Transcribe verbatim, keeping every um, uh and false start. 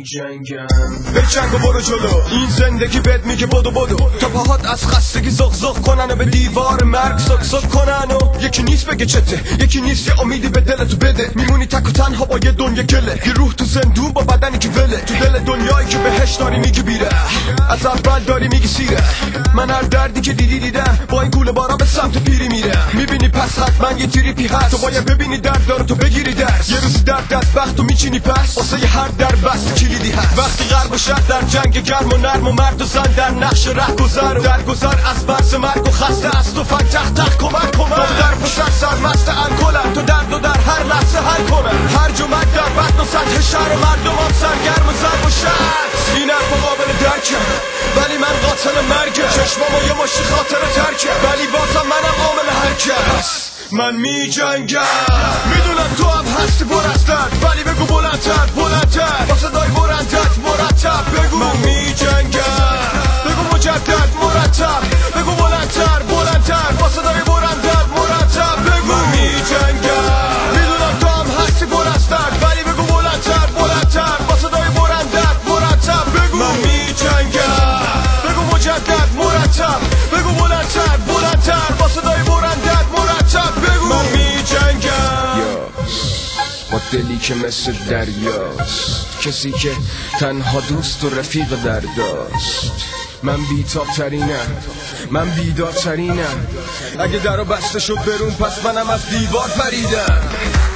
جنگم به جنگ و برو جلو، این زندگی بهت میگه بدو بدو، تا پاهات از خستگی زغ زغ کنن و به دیوار مرگ سک سک کنن و یکی نیست بگه چته، یکی نیست یه امیدی به دلتو بده، میمونی تک و تنها با یه دنیا گله، یه روح تو زندون با بدنی که وله، تو دل دنیایی که بهش داری میگی بیره، از اول داری میگی سیره، من هر دردی که دیدی دیدم، با این کوله بارا به سمت پیری میره، میبینی پس حتما یه تریپی هست، تو باید ببینی درد داره تو بگیری درس، یه روزی درد دست وقت میچینی پس، واسه هر در بست کلیدی هست، وقتی غرب و شهر در جنگ گرم و نرم و مرد و زن در نقش ره گذر و در گذر از برس مرگ و خسته از تو فن تخت تخت کمک کمک دختر پسر سرمست الکلن، تو درد و در هر لحظه حل کنن، هر جمعت در بطن و سطح شهر و مردم هم سرگرم و ضرب و شد، این حرف قابل درکه ولی من قاتل مرگه، چشمامو یه مشتی خاطر ترکه ولی بازم منم عامل هرکس، من می جنگم، میدونم تو هم هستی پر از درد ولی بگو بلندتر بلندتر با صدای بلندت مرتب بگو من می جنگم، بگو مجدد مرتب بگو بلندتر بلندتر با صدای بلندت مرتب بگو من می جنگم، میدونم تو هم هستی پر از درد ولی بگو بلندتر بلندتر با صدای بلندت مرتب بگو من می جنگم، بگو مجدد مرتب بگو بلندتر بلندتر با صدای بلندت مرتب بگو من می جنگم، با دلی که مثل دریاست، کسی که تنها دوست و رفیق درداست، من بیتاب ترینم من بیدار ترینم، اگه درو بسته شد برون پس منم از دیوار پریدم.